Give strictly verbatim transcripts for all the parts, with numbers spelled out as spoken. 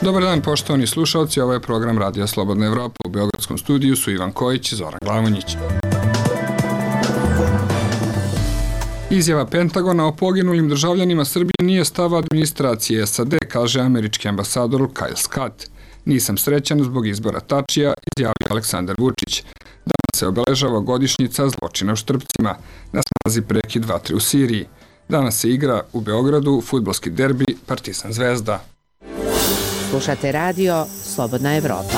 Dobar dan, poštovani slušalci, ovo je program Radija Slobodna Evropa. U Beogradskom studiju su Ivan Kojić i Zoran Glavonjić. Izjava Pentagona o poginulim državljanima Srbije nije stav administracije S A D, kaže američki ambasador Kyle Scott. Nisam srećan zbog izbora Tačija, izjavio Aleksandar Vučić. Danas se obeležava godišnjica zločina u Štrpcima, na snazi prekid vatre u Siriji. Danas se igra u Beogradu fudbalski derbi Partizan Zvezda. Slušate radio Slobodna Evropa.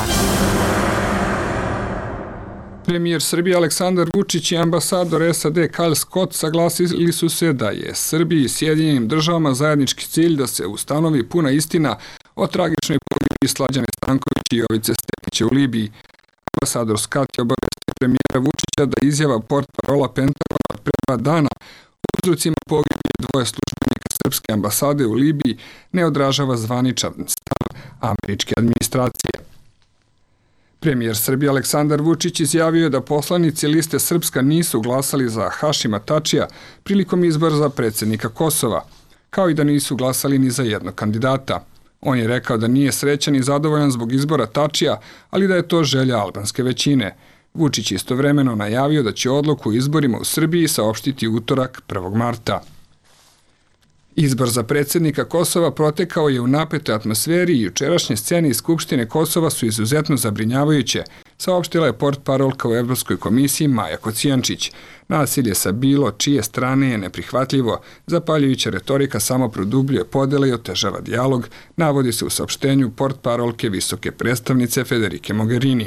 Premijer Srbije Aleksandar Vučić i ambasador S A D Kyle Scott saglasili su se da je Srbiji i Sjedinjenim državama zajednički cilj da se ustanovi puna istina o tragičnoj pogibiji Slađane Stanković i Jovice Stepnića u Libiji. Ambasador Scott je obavestio premijera Vučića da izjava portparola Pentagona od pre dva dana o uzrocima pogibije dvoje službenika srpske ambasade u Libiji ne odražava zvaničan stav američke administracije. Premijer Srbije Aleksandar Vučić izjavio je da poslanici liste Srpska nisu glasali za Hašima Tačija prilikom izbora za predsjednika Kosova, kao i da nisu glasali ni za jednog kandidata. On je rekao da nije srećan i zadovoljan zbog izbora Tačija, ali da je to želja albanske većine. Vučić je istovremeno najavio da će odluku o izborima u Srbiji saopštiti utorak prvog marta. Izbor za predsjednika Kosova protekao je u napetoj atmosferi i jučerašnje scene iz Skupštine Kosova su izuzetno zabrinjavajuće, saopštila je portparolka u Evropskoj komisiji Maja Kocijančić. Nasilje sa bilo čije strane je neprihvatljivo, zapaljujuća retorika samo produbljuje podele i otežava dijalog, navodi se u saopštenju portparolke visoke predstavnice Federike Mogherini.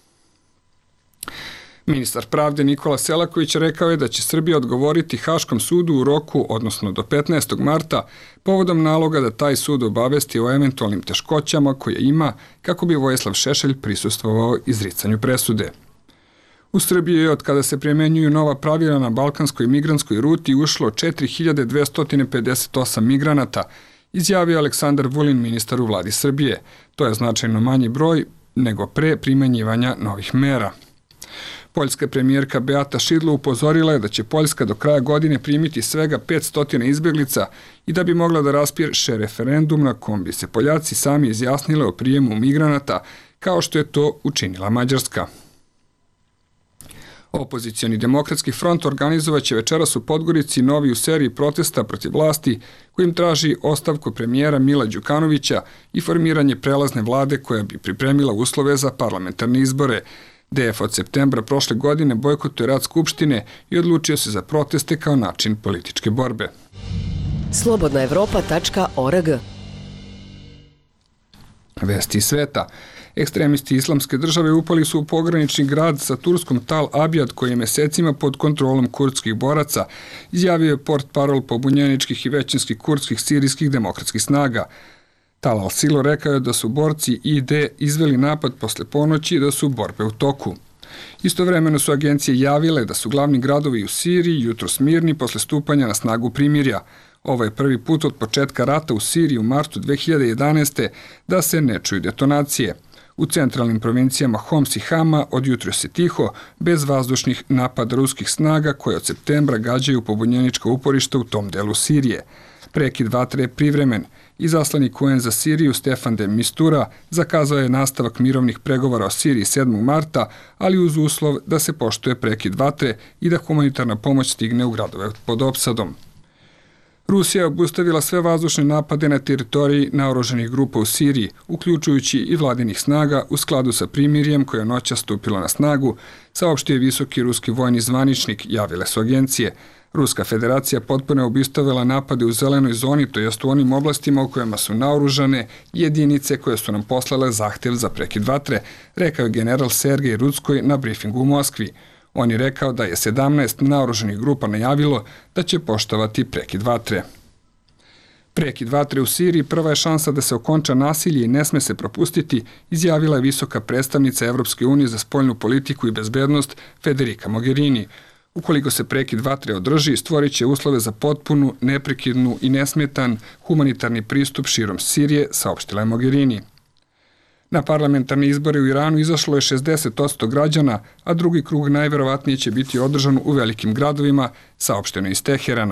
Ministar pravde Nikola Selaković rekao je da će Srbija odgovoriti Haškom sudu u roku, odnosno do petnaestog marta, povodom naloga da taj sud obavesti o eventualnim teškoćama koje ima kako bi Vojislav Šešelj prisustvovao izricanju presude. U Srbiji je od kada se primjenjuju nova pravila na balkanskoj migrantskoj ruti ušlo četiri hiljade dvesta pedeset osam migranata, izjavio Aleksandar Vulin, ministar u vladi Srbije. To je značajno manji broj nego pre primenjivanja novih mera. Poljska premijerka Beata Šidlo upozorila je da će Poljska do kraja godine primiti svega petsto izbjeglica i da bi mogla da raspiše referendum na kom bi se Poljaci sami izjasnile o prijemu migranata, kao što je to učinila Mađarska. Opozicioni demokratski front organizovaće večeras u Podgorici novi u seriji protesta protiv vlasti kojim traži ostavku premijera Mila Đukanovića i formiranje prelazne vlade koja bi pripremila uslove za parlamentarne izbore. D F od septembra prošle godine bojkotuje rad Skupštine i odlučio se za proteste kao način političke borbe. slobodna evropa tačka org. Vesti iz sveta. Ekstremisti Islamske države upali su u pogranični grad sa Turskom Tal Abjad koji je mesecima pod kontrolom kurdskih boraca, izjavio je portparol pobunjeničkih i većinskih kurdskih sirijskih demokratskih snaga. Tal al-Silo rekao je da su borci I D izveli napad posle ponoći i da su borbe u toku. Istovremeno su agencije javile da su glavni gradovi u Siriji jutros mirni posle stupanja na snagu primirja. Ovo je prvi put od početka rata u Siriji u martu dve hiljade jedanaeste. da se ne čuju detonacije. U centralnim provincijama Homs i Hama od jutros je tiho, bez vazdušnih napada ruskih snaga koje od septembra gađaju pobunjenička uporišta u tom delu Sirije. Prekid vatre je privremen. Izaslanik U N za Siriju Stefan de Mistura zakazao je nastavak mirovnih pregovora o Siriji sedmog marta, ali uz uslov da se poštuje prekid vatre i da humanitarna pomoć stigne u gradove pod opsadom. Rusija je obustavila sve vazdušne napade na teritoriji naoružanih grupa u Siriji, uključujući i vladinih snaga u skladu sa primirjem koje je noćas stupilo na snagu, saopštio je visoki ruski vojni zvaničnik, javile su agencije. Ruska federacija potpuno je obustavila napade u zelenoj zoni, to jest u onim oblastima u kojima su naoružane jedinice koje su nam poslale zahtev za prekid vatre, rekao je general Sergej Rudskoj na brifingu u Moskvi. On je rekao da je sedamnaest naoružanih grupa najavilo da će poštovati prekid vatre. Prekid vatre u Siriji prva je šansa da se okonča nasilje i ne sme se propustiti, izjavila je visoka predstavnica Evropske unije za spoljnu politiku i bezbednost Federika Mogherini. Ukoliko se prekid vatre održi, stvorit će uslove za potpunu, neprekidnu i nesmetan humanitarni pristup širom Sirije, saopštila je Mogherini. Na parlamentarne izbore u Iranu izašlo je šezdeset posto građana, a drugi krug najverovatnije će biti održan u velikim gradovima, saopšteno iz Teherana.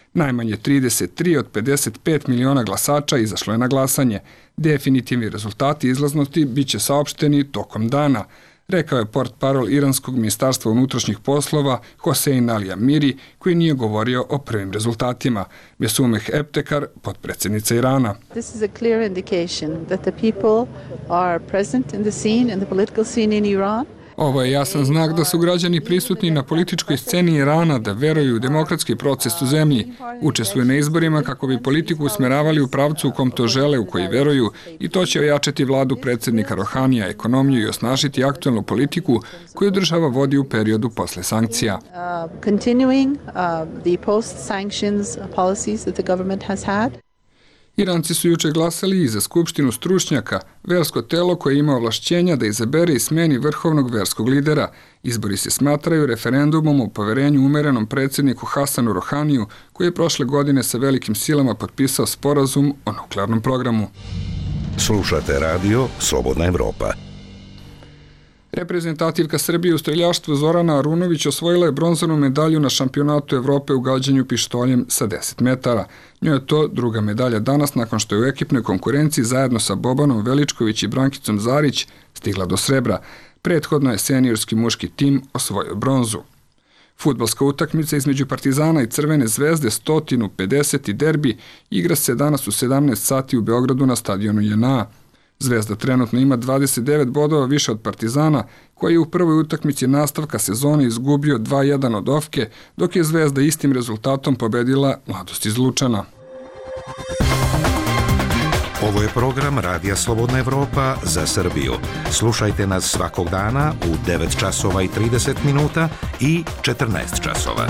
Najmanje trideset tri od pedeset pet miliona glasača izašlo je na glasanje. Definitivni rezultati izlaznosti bit će saopšteni tokom dana, rekao je portparol iranskog ministarstva unutrašnjih poslova Hosein Ali Amiri, koji nije govorio o prvim rezultatima. Besumeh Eptekar, potpredsjednica Irana. This is a clear indication that the people are present in the scene, in the political scene in Iran. Ovo je jasan znak da su građani prisutni na političkoj sceni Irana, da veruju u demokratski proces u zemlji, učestvuju na izborima kako bi politiku usmeravali u pravcu u kom to žele, u koji veruju, i to će ojačati vladu predsjednika Rohanija, ekonomiju i osnažiti aktualnu politiku koju država vodi u periodu posle sankcija. Uh, continuing uh, the post-sanctions policies that the government has had. Iranci su juče glasali i za skupštinu stručnjaka, versko telo koje ima ovlašćenja da izabere i smeni vrhovnog verskog lidera. Izbori se smatraju referendumom o poverenju umerenom predsjedniku Hasanu Rohaniju, koji je prošle godine sa velikim silama potpisao sporazum o nuklearnom programu. Slušate radio Slobodna Evropa. Reprezentativka Srbije u streljaštvu Zorana Arunović osvojila je bronzanu medalju na šampionatu Evrope u gađanju pištoljem sa deset metara. Njoj je to druga medalja danas nakon što je u ekipnoj konkurenciji zajedno sa Bobanom Veličković i Brankicom Zarić stigla do srebra. Prethodno je seniorski muški tim osvojio bronzu. Fudbalska utakmica između Partizana i Crvene zvezde sto pedeset derbi igra se danas u sedamnaest sati u Beogradu na stadionu J N A. Zvezda trenutno ima dvadeset devet bodova više od Partizana, koji je u prvoj utakmici nastavka sezone izgubio dva jedan od Ofke, dok je Zvezda istim rezultatom pobedila Mladost iz Lučana. Ovo je program Radija Slobodna Evropa za Srbiju. Slušajte nas svakog dana u devet časova i trideset minuta i četrnaest časova.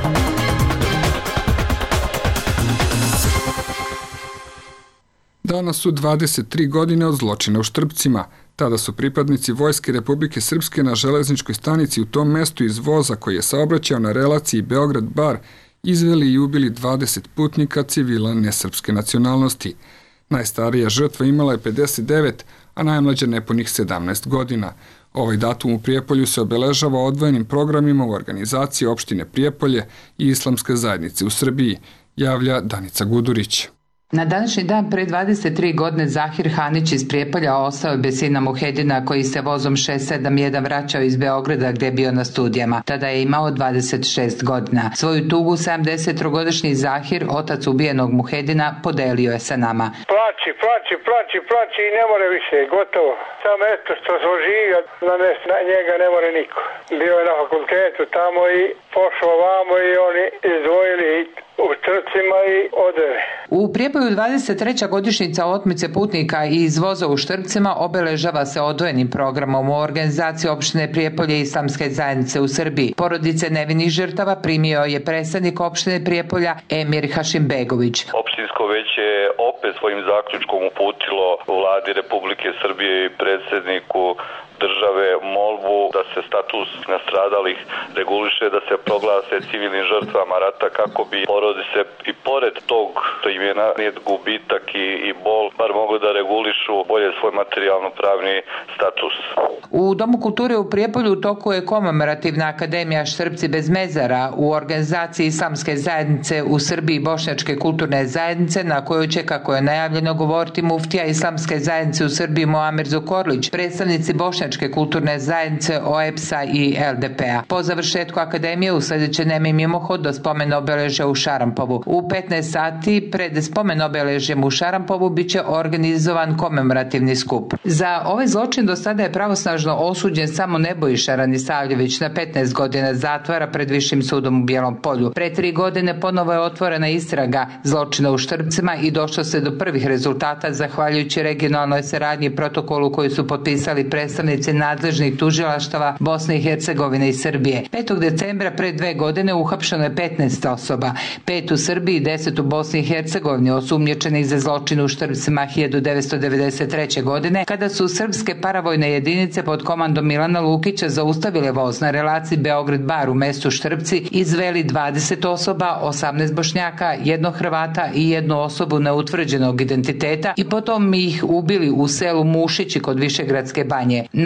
Danas su dvadeset tri godine od zločina u Štrpcima. Tada su pripadnici Vojske Republike Srpske na železničkoj stanici u tom mestu iz voza koji je saobraćao na relaciji Beograd-Bar izveli i ubili dvadeset putnika civila nesrpske nacionalnosti. Najstarija žrtva imala je pedeset devet, a najmlađa nepunih sedamnaest godina. Ovaj datum u Prijepolju se obeležava odvojenim programima u organizaciji opštine Prijepolje i Islamske zajednice u Srbiji, javlja Danica Gudurić. Na današnji dan pre dvadeset tri godine Zahir Hanić iz Prijepolja ostao je bez sina Muhedina koji se vozom šest sedam jedan vraćao iz Beograda gde je bio na studijama. Tada je imao dvadeset šest godina. Svoju tugu sedamdesettrogodišnji Zahir, otac ubijenog Muhedina, podelio je sa nama. Plači, plači, plači, plači i ne more više, gotovo. Samo eto što smo živi, na njega ne more niko. Bio je na fakultetu tamo i pošao vamo i oni izdvojili u Štrpcima i odveli. U Prijepolju dvadeset treća godišnjica otmice putnika iz voza u Štrpcima obeležava se odvojenim programom u organizaciji opštine Prijepolje i Islamske zajednice u Srbiji. Porodice nevinih žrtava primio je predstavnik opštine Prijepolja Emir Hašimbegović. Opštinsko veće je opet svojim zaključkom uputilo vladi Republike Srbije i predsjedniku države molbu da se status nastradalih reguliše, da se proglase civilnim žrtvama rata kako bi porodice i pored tog što im je nanijet gubitak i, i bol bar mogli da regulišu bolje svoj materijalno-pravni status. U Domu kulture u Prijepolju u toku je komemorativna akademija Štrpci bez mezara u organizaciji Islamske zajednice u Srbiji i Bošnjačke kulturne zajednice, na kojoj će, kako je najavljeno, govoriti muftija Islamske zajednice u Srbiji Muamer Zukorlić, predstavnici Bošnjačke kulturne zajednice O E P S-a i L D P-a. Po završetku akademije usledit će nemi mimohod do spomen obeležja u Šarampovu. U petnaest sati pred spomen obeležjem u Šarampovu biće organizovan komemorativni skup. Za ovaj zločin do sada je pravosnažno osuđen samo Nebojša Ranisavljević na petnaest godina zatvora pred Višim sudom u Bijelom Polju. Pre tri godine ponovo je otvorena istraga zločina u Štrpcima i došlo se do prvih rezultata zahvaljujući regionalnoj saradnji i protokolu koji su potpisali predstavnici nadležnih tužilaštava Bosne i Hercegovine i Srbije. petog decembra pre dve godine uhapšeno je petnaest osoba, pet u Srbiji i deset u Bosni i Hercegovini, osumnjičenih za zločin u Štrpcima hiljadu devetsto devedeset treće. godine, kada su srpske paravojne jedinice pod komandom Milana Lukića zaustavile voz na relaciji Beograd-Bar u mestu Štrpci, izveli dvadeset osoba, osamnaest Bošnjaka, jednog Hrvata i jednu osobu neutvrđenog identiteta i potom ih ubili u selu Mušići kod Višegradske banje.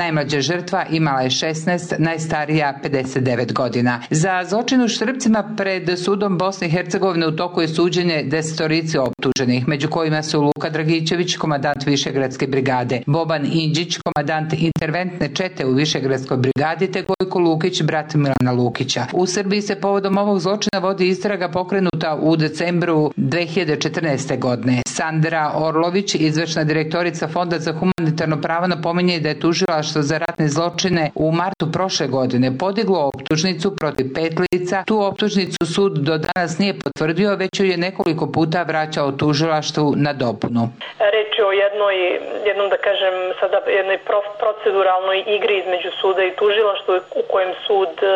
Najmlađa žrtva imala je šesnaest, najstarija pedeset devet godina. Za zločin u Štrpcima pred sudom Bosne i Hercegovine u toku je suđenje desetorici optuženih, među kojima su Luka Dragićević, komandant Višegradske brigade, Boban Indžić, komandant interventne čete u Višegradskoj brigadi, te Gojko Lukić, brat Milana Lukića. U Srbiji se povodom ovog zločina vodi istraga pokrenuta u decembru dve hiljade četrnaeste. godine. Sandra Orlović, izvršna direktorica Fonda za humanitarno pravo, napominje da je tužilaštvo za ratne zločine u martu prošle godine podiglo optužnicu protiv pet lica. Tu optužnicu sud do danas nije potvrdio, već ju je nekoliko puta vraćao tužilaštvu na dopunu. Reč je o jednoj, jednom da kažem sada jednoj proceduralnoj igri između suda i tužilaštva u kojem sud e,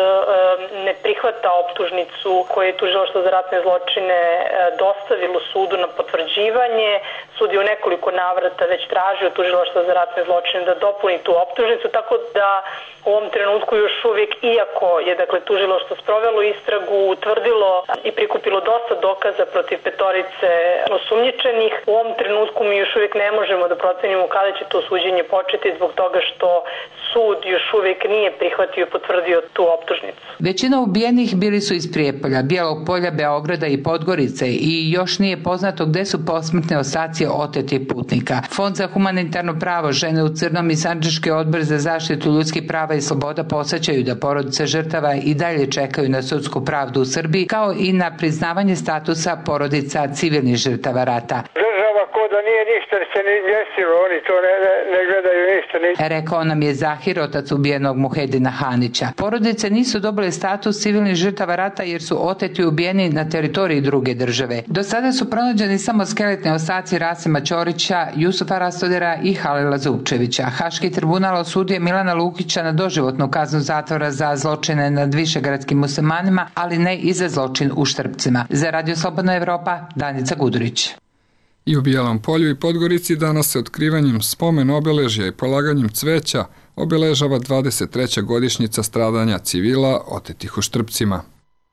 ne prihvata optužnicu koju je tužilaštvo za ratne zločine e, dostavilo sudu na potvrđivanje. Sud je u nekoliko navrata već tražio tužilaštvo za ratne zločine da dopuni tu optužnicu, tako da u ovom trenutku još uvijek, iako je dakle tužilaštvo sprovelo istragu, utvrdilo i prikupilo dosta dokaza protiv petorice osumnjičenih, u ovom trenutku mi još uvijek ne možemo da procenimo kada će to suđenje početi zbog toga što sud još uvijek nije prihvatio i potvrdio tu optužnicu. Većina ubijenih bili su iz Prijepolja, Bijelog Polja, Beograda i Podgorice i još nije poznato gde su posmrtne ostaci otetih putnika. Fond za humanitarno pravo, Žene u crnom i Sandžački odbor za zaštitu ljudskih prava i sloboda podsećaju da porodice žrtava i dalje čekaju na sudsku pravdu u Srbiji, kao i na priznavanje statusa porodica civilnih žrtava rata. Država ko da nije ništa se ni desilo, oni to ne, ne, ne gledaju ništa. Ni... Rekao nam je Zahir, otac ubijenog Muhedina Hanića. Porodice nisu dobile status civilnih žrtava rata jer su oteti i ubijeni na teritoriji druge države. Do sada su pronađeni samo skeletni ostaci Rasima Ćorića, Jusufa Rastodera i Halila Zupčevića. Haški tribunal osudio Milana Lukića na doživotnu kaznu zatvora za zločine nad višegradskim muslimanima, ali ne i za zločin u Štrpcima. Za Radio Slobodna Evropa, Danica Gudurić. I u Bijelom Polju i Podgorici danas se otkrivanjem spomen obeležja i polaganjem cveća obeležava dvadeset treća godišnjica stradanja civila otetih u Štrpcima.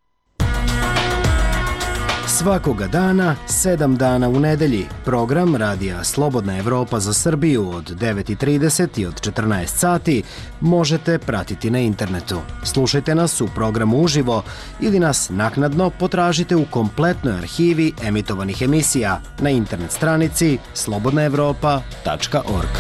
Svakoga dana, sedam dana u nedelji, program Radija Slobodna Evropa za Srbiju od devet i trideset i od četrnaest sati možete pratiti na internetu. Slušajte nas u programu uživo ili nas naknadno potražite u kompletnoj arhivi emitovanih emisija na internet stranici slobodna evropa tačka org.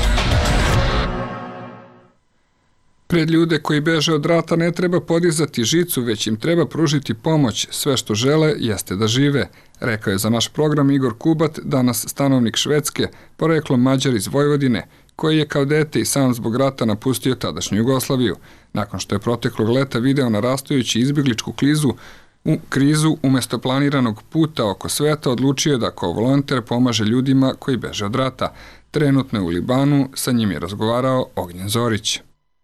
Pred ljude koji beže od rata ne treba podizati žicu, već im treba pružiti pomoć. Sve što žele jeste da žive, rekao je za naš program Igor Kubat, danas stanovnik Švedske, poreklom Mađar iz Vojvodine, koji je kao dete i sam zbog rata napustio tadašnju Jugoslaviju. Nakon što je proteklog leta video narastajući izbjegličku klizu, u krizu umjesto planiranog puta oko sveta odlučio je da kao volonter pomaže ljudima koji beže od rata. Trenutno je u Libanu, sa njim je razgovarao Ognjen Zorić.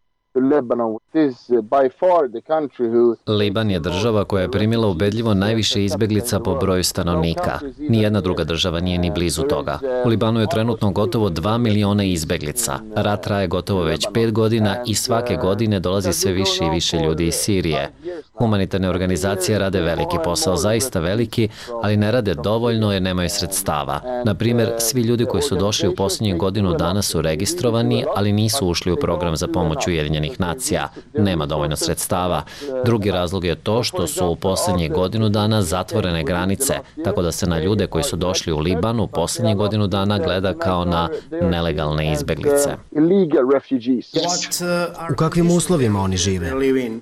Liban je država koja je primila ubedljivo najviše izbeglica po broju stanovnika. Nijedna druga država nije ni blizu toga. U Libanu je trenutno gotovo dva miliona izbeglica. Rat traje gotovo već pet godina i svake godine dolazi sve više i više ljudi iz Sirije. Humanitarne organizacije rade veliki posao, zaista veliki, ali ne rade dovoljno jer nemaju sredstava. Na primjer, svi ljudi koji su došli u posljednjih godinu dana su registrovani, ali nisu ušli u program za pomoć Ujedinjenih nacija. Nema dovoljno sredstava. Drugi razlog je to što su u posljednjih godinu dana zatvorene granice, tako da se na ljude koji su došli u Libanu u posljednjih godinu dana gleda kao na nelegalne izbeglice. U kakvim uslovima oni žive?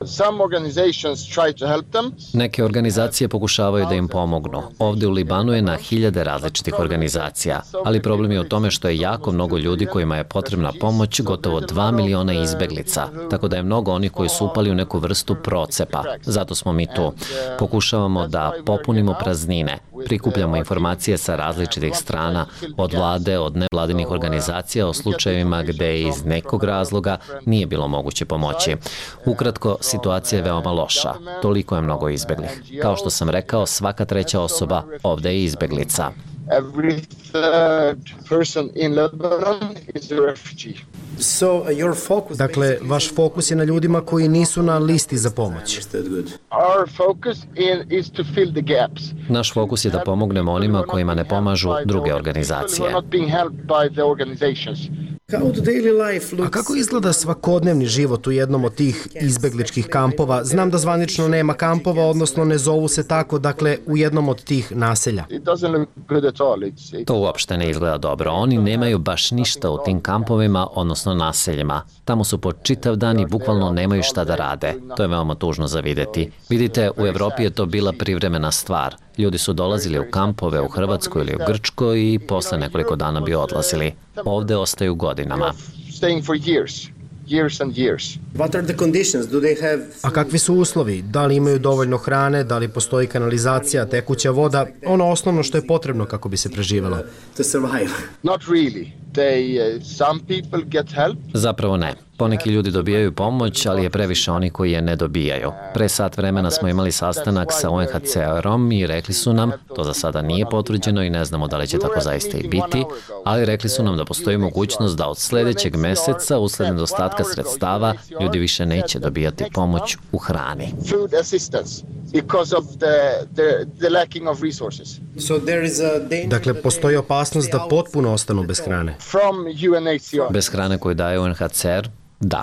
Neke organizacije pokušavaju da im pomognu. Ovdje u Libanu je na hiljade različitih organizacija, ali problem je u tome što je jako mnogo ljudi kojima je potrebna pomoć, gotovo dva miliona izbeglica, tako da je mnogo onih koji su upali u neku vrstu procepa. Zato smo mi tu. Pokušavamo da popunimo praznine, prikupljamo informacije sa različitih strana, od vlade, od nevladinih organizacija o slučajevima gde iz nekog razloga nije bilo moguće pomoći. Ukratko, situacija je veoma loša. Toliko je mnogo izbeglih. Kao što sam rekao, svaka treća osoba ovdje je izbeglica. Dakle, vaš fokus je na ljudima koji nisu na listi za pomoć. Naš fokus je da pomognemo onima kojima ne pomažu druge organizacije. A kako izgleda svakodnevni život u jednom od tih izbegličkih kampova? Znam da zvanično nema kampova, odnosno ne zovu se tako, dakle u jednom od tih naselja. To uopšte ne izgleda dobro. Oni nemaju baš ništa u tim kampovima, odnosno naseljima. Tamo su po čitav dan i bukvalno nemaju šta da rade. To je veoma tužno za videti. Vidite, u Evropi je to bila privremena stvar. Ljudi su dolazili u kampove u Hrvatskoj ili u Grčkoj i posle nekoliko dana bi odlazili. Ovde ostaju godinama. A kakvi su uslovi? Da li imaju dovoljno hrane, da li postoji kanalizacija, tekuća voda, ono osnovno što je potrebno kako bi se preživelo? Zapravo ne. Poneki ljudi dobijaju pomoć, ali je previše oni koji je ne dobijaju. Pre sat vremena smo imali sastanak sa U N H C R-om i rekli su nam, to za sada nije potvrđeno i ne znamo da li će tako zaista i biti, ali rekli su nam da postoji mogućnost da od sledećeg meseca, usled nedostatka sredstava, ljudi više neće dobijati pomoć u hrani. Dakle, postoji opasnost da potpuno ostanu bez hrane. Bez hrane koju daje U N H C R? Da.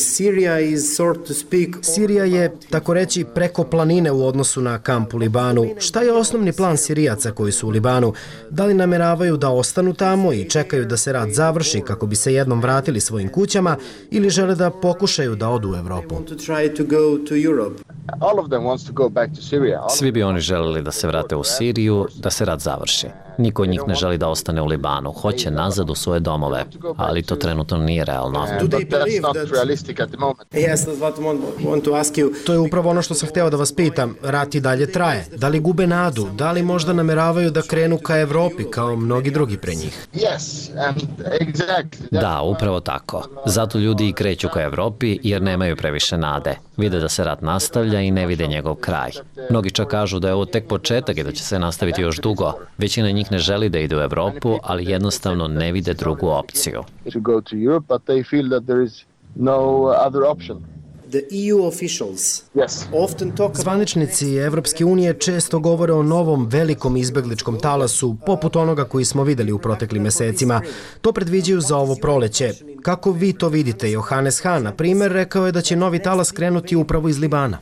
Sirija je, tako reći, preko planine u odnosu na kamp u Libanu. Šta je osnovni plan Sirijaca koji su u Libanu? Da li nameravaju da ostanu tamo i čekaju da se rat završi kako bi se jednom vratili svojim kućama ili žele da pokušaju da odu u Evropu? Svi bi oni želeli da se vrate u Siriju, da se rat završi. Niko od njih ne želi da ostane u Libanu, hoće nazad u svoje domove, ali to trenutno nije realno. To je upravo ono što sam hteo da vas pitam. Rat i dalje traje. Da li gube nadu? Da li možda nameravaju da krenu ka Evropi kao mnogi drugi pre njih? Da, upravo tako. Zato ljudi i kreću ka Evropi jer nemaju previše nade. Vide da se rat nastavlja i ne vide njegov kraj. Mnogi čak kažu da je ovo tek početak i da će se nastaviti još dugo. Većina njih ne želi da ide u Evropu, ali jednostavno ne vide drugu opciju. Zvaničnici Evropske unije često govore o novom velikom izbegličkom talasu, poput onoga koji smo videli u proteklim mesecima. To predviđaju za ovo proleće. Kako vi to vidite? Johannes Hahn, na primer, rekao je da će novi talas krenuti upravo iz Libana.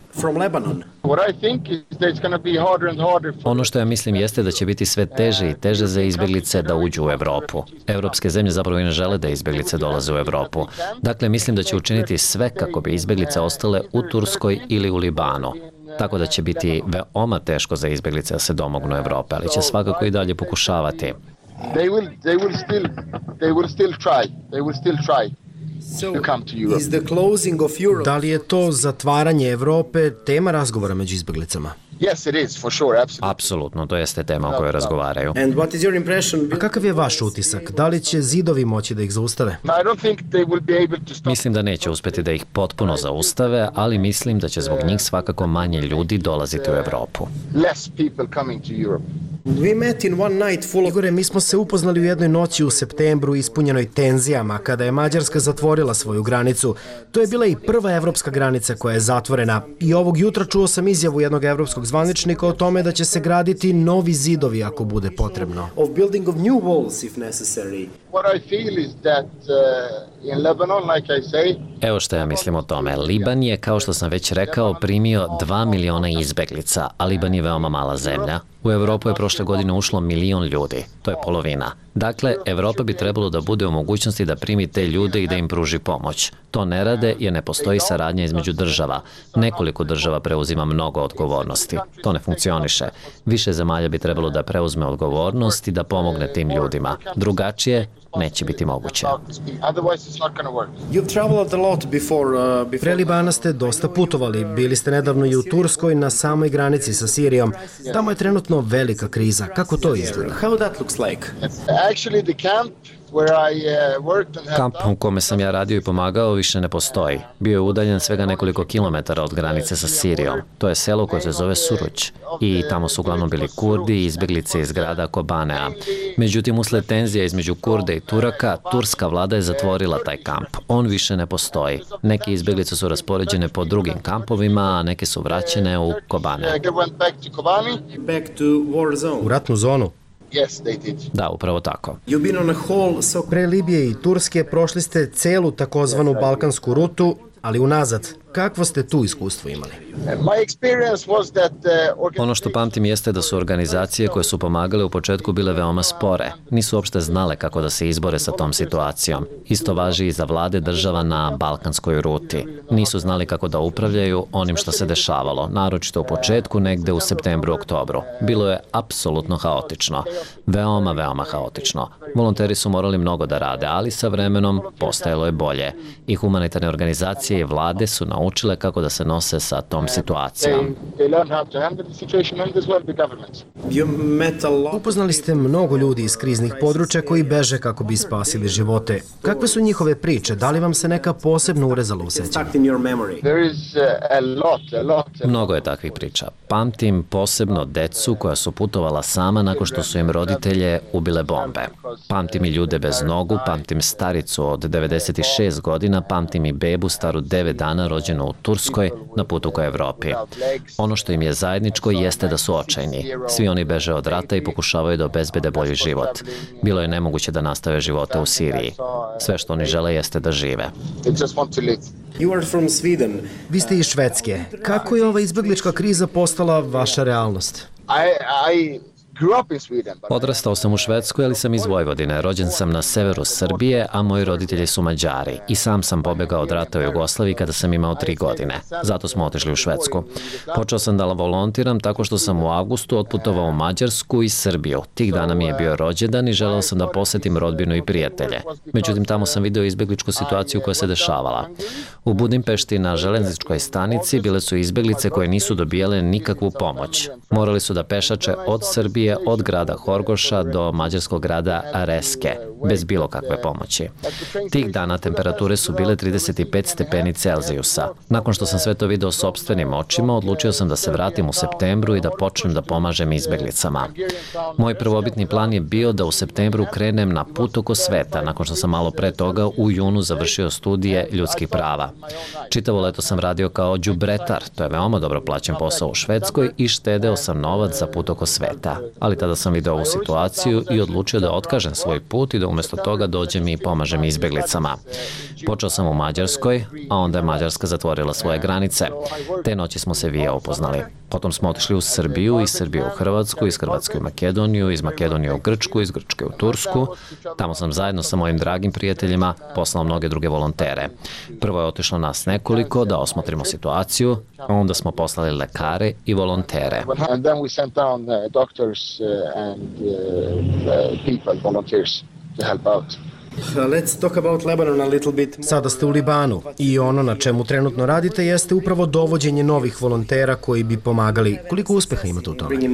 Ono što ja mislim jeste da će biti sve teže i teže za izbeglice da uđu u Evropu. Evropske zemlje zapravo i ne žele da izbeglice dolaze u Evropu. Dakle, mislim da će učiniti sve kako bi izbeglice ostale u Turskoj ili u Libanu. Tako da će biti veoma teško za izbeglice da se domognu Evrope, ali će svakako i dalje pokušavati. They will, they will still, they will still try. They will still try to come to Europe. Da li je to zatvaranje Evrope tema razgovora među izbeglicama? Yes, it is, for sure, absolutely. Apsolutno, to jeste tema o kojoj razgovaraju. And what is your impression? A kakav je vaš utisak? Da li će zidovi moći da ih zaustave? I don't think they will be able to stop. Mislim da neće uspeti da ih potpuno zaustave, ali mislim da će zbog njih svakako manje ljudi dolaziti u Evropu. Less people coming to Europe. Igore, mi smo se upoznali u jednoj noći u septembru ispunjenoj tenzijama kada je Mađarska zatvorila svoju granicu. To je bila i prva evropska granica koja je zatvorena. I ovog jutra čuo sam izjavu jednog evropskog zvaničnika o tome da će se graditi novi zidovi ako bude potrebno. Evo što ja mislim o tome. Liban je, kao što sam već rekao, primio dva miliona izbeglica, a Liban je veoma mala zemlja. U Evropu je prošle godine ušlo milion ljudi. To je polovina. Dakle, Evropa bi trebalo da bude u mogućnosti da primi te ljude i da im pruži pomoć. To ne rade jer ne postoji saradnja između država. Nekoliko država preuzima mnogo odgovornosti. To ne funkcioniše. Više zemalja bi trebalo da preuzme odgovornost i da pomogne tim ljudima. Drugačije neće biti moguće. Pre Libana ste dosta putovali. Bili ste nedavno i u Turskoj na samoj granici sa Sirijom. Tamo je trenutno velika kriza. Kako to izgleda? Kamp u kome sam ja radio i pomagao više ne postoji. Bio je udaljen svega nekoliko kilometara od granice sa Sirijom. To je selo koje se zove Suruć. I tamo su uglavnom bili Kurdi i izbeglice iz grada Kobanea. Međutim, usled tenzija između Kurde i Turaka, turska vlada je zatvorila taj kamp. On više ne postoji. Neke izbeglice su raspoređene po drugim kampovima, a neke su vraćene u Kobane. U ratnu zonu? Yes, they did. Da, upravo tako. Pre Libije i Turske prošli ste celu takozvanu balkansku rutu, ali unazad. Kakvo ste tu iskustvo imali? Ono što pamtim jeste da su organizacije koje su pomagale u početku bile veoma spore. Nisu uopšte znale kako da se izbore sa tom situacijom. Isto važi i za vlade država na balkanskoj ruti. Nisu znali kako da upravljaju onim što se dešavalo, naročito u početku, negde u septembru, oktobru. Bilo je apsolutno haotično. Veoma, veoma haotično. Volonteri su morali mnogo da rade, ali sa vremenom postajalo je bolje. I humanitarne organizacije i vlade su naučile kako da se nose sa tom situacijom. Upoznali ste mnogo ljudi iz kriznih područja koji beže kako bi spasili živote. Kakve su njihove priče? Da li vam se neka posebno urezala u sećanju? Mnogo je takvih priča. Pamtim posebno decu koja su putovala sama nakon što su im roditelje ubile bombe. Pamtim i ljude bez nogu, pamtim staricu od devedeset šest godina, pamtim i bebu staru devet dana rođenu u Turskoj na putu ka Evropi. Ono što im je zajedničko jeste da su očajni. Svi oni beže od rata i pokušavaju da obezbede bolji život. Bilo je nemoguće da nastave živote u Siriji. Sve što oni žele jeste da žive. Vi ste iz Švedske. Kako je ova izbeglička kriza postala vaša realnost? Odrastao sam u Švedskoj, ali sam iz Vojvodine. Rođen sam na severu Srbije, a moji roditelji su Mađari. I sam sam pobegao od rata u Jugoslaviji kada sam imao tri godine. Zato smo otišli u Švedsku. Počeo sam da volontiram tako što sam u avgustu otputovao u Mađarsku i Srbiju. Tih dana mi je bio rođendan i želeo sam da posetim rodbinu i prijatelje. Međutim, tamo sam video izbegličku situaciju koja se dešavala. U Budimpešti na železničkoj stanici bile su izbeglice koje nisu dobijale nikakvu pomoć. Morali su da pešače od Srbije, od grada Horgoša do mađarskog grada Reske, bez bilo kakve pomoći. Tih dana temperature su bile trideset pet stepeni Celzijusa. Nakon što sam sve to video sopstvenim očima, odlučio sam da se vratim u septembru i da počnem da pomažem izbeglicama. Moj prvobitni plan je bio da u septembru krenem na put oko sveta, nakon što sam malo pre toga u junu završio studije ljudskih prava. Čitavo leto sam radio kao đubretar, to je veoma dobro plaćen posao u Švedskoj, i štedeo sam novac za put oko sveta. Ali tada sam video ovu situaciju i odlučio da otkažem svoj put i da umjesto toga dođem i pomažem izbeglicama. Počeo sam u Mađarskoj, a onda je Mađarska zatvorila svoje granice. Te noći smo se vija upoznali. Potom smo otišli u Srbiju, iz Srbije u Hrvatsku, iz Hrvatske u Makedoniju, iz Makedonije u Grčku, iz Grčke u Tursku. Tamo sam zajedno sa mojim dragim prijateljima poslao mnoge druge volontere. Prvo je otišlo nas nekoliko da osmotrimo situaciju, a onda smo poslali lekare i volontere. Sada ste u Libanu i ono na čemu trenutno radite jeste upravo dovođenje novih volontera koji bi pomagali. Koliko uspeha imate u tome?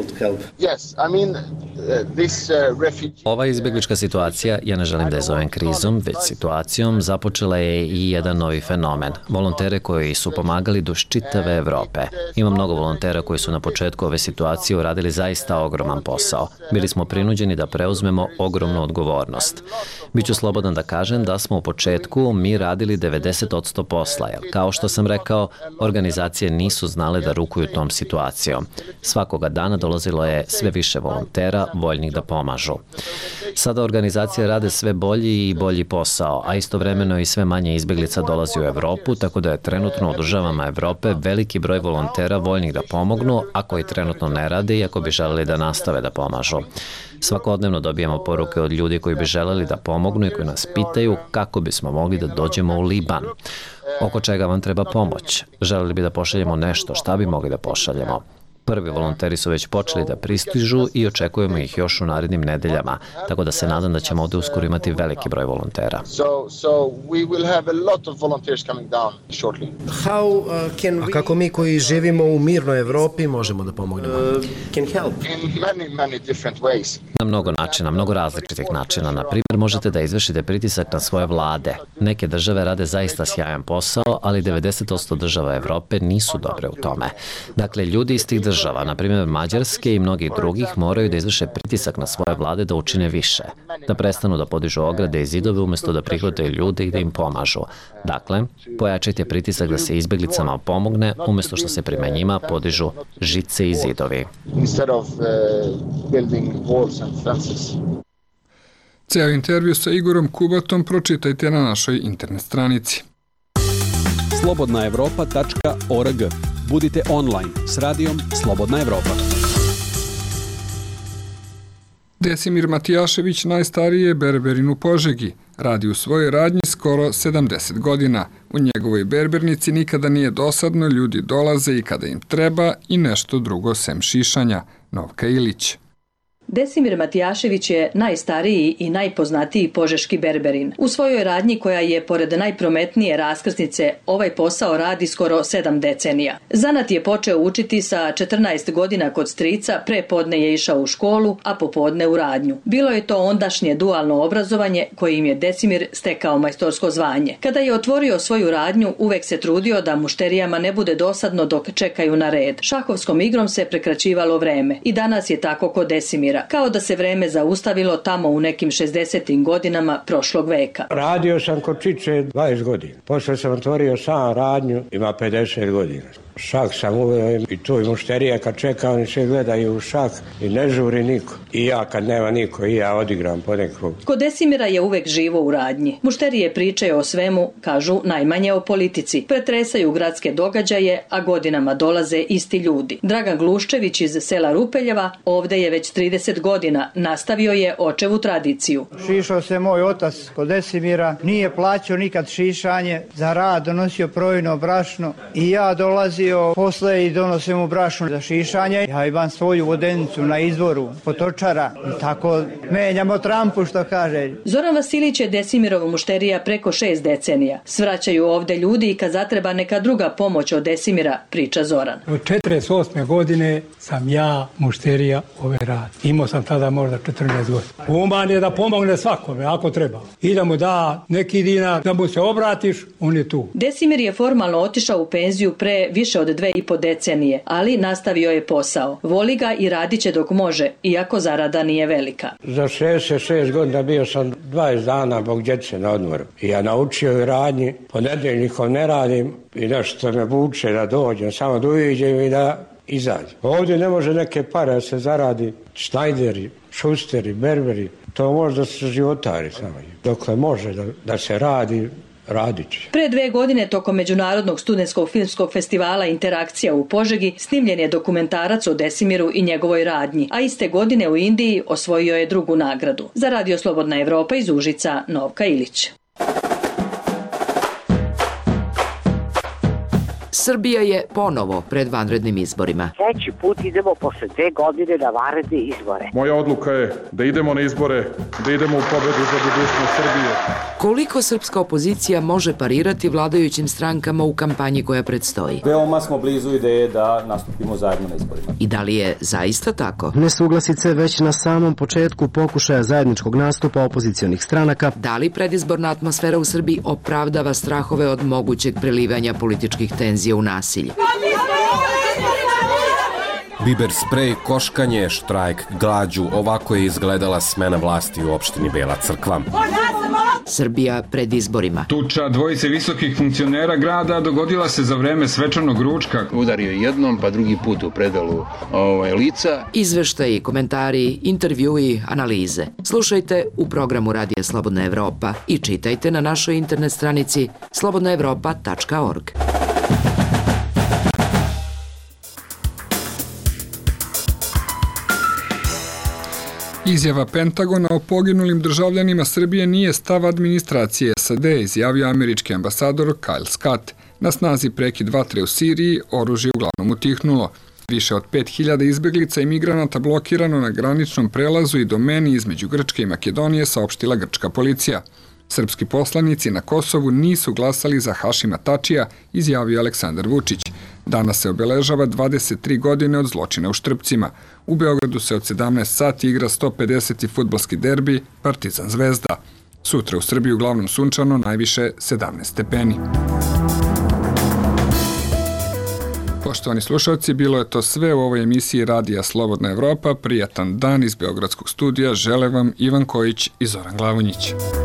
Ova izbeglička situacija, ja ne želim da je zovem krizom, već situacijom, započela je i jedan novi fenomen. Volontere koji su pomagali duž čitave Evrope. Ima mnogo volontera koji su na početku ove situacije uradili zaista ogroman posao. Bili smo prinuđeni da preuzmemo ogromnu odgovornost. Biću slobodan da kažem da smo u početku mi radili devedeset posto posla, jer kao što sam rekao, organizacije nisu znale da rukuju tom situacijom. Svakoga dana dolazilo je sve više volontera voljnih da pomažu. Sada organizacije rade sve bolji i bolji posao, a istovremeno i sve manje izbeglica dolazi u Evropu, tako da je trenutno u državama Evrope veliki broj volontera voljnih da pomognu, a koji trenutno ne rade i ako bi želeli da nastave da pomažu. Svakodnevno dobijamo poruke od ljudi koji bi želeli da pomognu i koji nas pitaju kako bismo mogli da dođemo u Liban. Oko čega vam treba pomoć? Želeli bi da pošaljemo nešto, šta bi mogli da pošaljemo? Prvi volonteri su već počeli da pristižu i očekujemo ih još u narednim nedeljama, tako da se nadam da ćemo ovde uskoro imati veliki broj volontera. A kako mi koji živimo u mirnoj Evropi možemo da pomognemo? Na mnogo načina, mnogo različitih načina. Na primjer, možete da izvršite pritisak na svoje vlade. Neke države rade zaista sjajan posao, ali devedeset posto država Evrope nisu dobre u tome. Dakle, ljudi iz tih država država, na primjer Mađarske i mnogih drugih, moraju da izvrše pritisak na svoje vlade da učine više, da prestanu da podižu ograde i zidove umjesto da prihvataju ljude i da im pomažu. Dakle, pojačajte pritisak da se izbeglicama pomogne umjesto što se prema njima podižu žice i zidovi. Ceo intervju sa Igorom Kubatom pročitajte na našoj internet stranici. slobodna evropa tačka org. Budite online s radijom Slobodna Evropa. Desimir Matijašević najstariji je berberin u Požegi. Radi u svojoj radnji skoro sedamdeset godina. U njegovoj berbernici nikada nije dosadno, ljudi dolaze i kada im treba i nešto drugo sem šišanja. Novka Ilić. Desimir Matijašević je najstariji i najpoznatiji požeški berberin. U svojoj radnji koja je pored najprometnije raskrsnice ovaj posao radi skoro sedam decenija. Zanat je počeo učiti sa četrnaest godina kod strica, pre podne je išao u školu, a popodne u radnju. Bilo je to ondašnje dualno obrazovanje kojim je Desimir stekao majstorsko zvanje. Kada je otvorio svoju radnju, uvek se trudio da mušterijama ne bude dosadno dok čekaju na red. Šahovskom igrom se prekraćivalo vreme i danas je tako kod Desimira. Kao da se vreme zaustavilo tamo u nekim šezdesetim godinama prošlog veka. Radio sam kod Čiče dvadeset godina. Posle sam otvorio sam radnju, ima pedeset godina. Šak sam uveo i tu i mušterije kad čeka, oni se gledaju u šak i ne žuri niko. I ja kad nema niko, i ja odigram ponekog. Kod Desimira je uvek živo u radnji. Mušterije pričaju o svemu, kažu najmanje o politici. Pretresaju gradske događaje, a godinama dolaze isti ljudi. Dragan Gluščević iz sela Rupeljeva ovde je već trideset godina. Nastavio je očevu tradiciju. Šišao se moj otac kod Desimira, nije plaćao nikad šišanje, za rad donosio projno brašno i ja dolazio posle i donosim mu brašno za šišanje. Ja imam svoju vodenicu na izvoru, potočara i tako menjamo trampu, što kaže. Zoran Vasilić je Desimirov mušterija preko šest decenija. Svraćaju ovde ljudi i kad zatreba neka druga pomoć od Desimira, priča Zoran. Od četrdeset osme godine sam ja mušterija ove rad. Imao sam tada možda četrnaest godina. Uman je da pomogne svakome, ako treba. I da mu da neki dinar, da mu se obratiš, on je tu. Desimir je formalno otišao u penziju pre više od dve i po decenije, ali nastavio je posao. Voli ga i radit će dok može, iako zarada nije velika. Za šezdeset šest godina bio sam dvadeset dana bog djece na odmoru. I ja naučio i radnji, ponedeljnikom ne radim i nešto me vuče da dođem, samo da uviđem i da izađem. Ovdje ne može neke pare da se zaradi, šnajderi, šusteri, berberi, to može da se životari samo. Dokle može da, da se radi, radit će. Pre dve godine tokom Međunarodnog studentskog filmskog festivala Interakcija u Požegi snimljen je dokumentarac o Desimiru i njegovoj radnji, a iste godine u Indiji osvojio je drugu nagradu. Za Radio Slobodna Evropa iz Užica, Novka Ilić. Srbija je ponovo pred vanrednim izborima. Treći put idemo posle dve godine na vanredne izbore. Moja odluka je da idemo na izbore, da idemo u pobedu za budućnost Srbije. Koliko srpska opozicija može parirati vladajućim strankama u kampanji koja predstoji? Veoma smo blizu ideje da nastupimo zajedno na izborima. I da li je zaista tako? Nesuglasice već na samom početku pokušaja zajedničkog nastupa opozicionih stranaka. Da li predizborna atmosfera u Srbiji opravdava strahove od mogućeg prelivanja političkih tenzija u nasilje? Biber sprej, koškanje, štrajk, glađu, ovako je izgledala smena vlasti u opštini Bela Crkva. Srbija pred izborima. Tuča dvojice visokih funkcionera grada dogodila se za vreme svečanog ručka. Udario jednom, pa drugi put u predalu ovaj, lica. Izveštaji, komentari, intervjui, analize. Slušajte u programu Radija Slobodna Evropa i čitajte na našoj internet stranici slobodna evropa tačka org. Izjava Pentagona o poginulim državljanima Srbije nije stav administracije S A D, izjavio američki ambasador Kyle Scott. Na snazi prekid vatre u Siriji, oružje uglavnom utihnulo. Više od pet hiljada izbeglica i migranata blokirano na graničnom prelazu i domeni između Grčke i Makedonije, saopštila grčka policija. Srpski poslanici na Kosovu nisu glasali za Hašima Tačija, izjavio Aleksandar Vučić. Danas se obeležava dvadeset tri godine od zločina u Štrpcima. U Beogradu se od sedamnaest sati igra sto pedeseti fudbalski derbi Partizan Zvezda. Sutra u Srbiji uglavnom sunčano, najviše sedamnaest stepeni. Poštovani slušalci, bilo je to sve u ovoj emisiji Radija Slobodna Evropa. Prijatan dan iz Beogradskog studija žele vam Ivan Kojić i Zoran Glavonjić.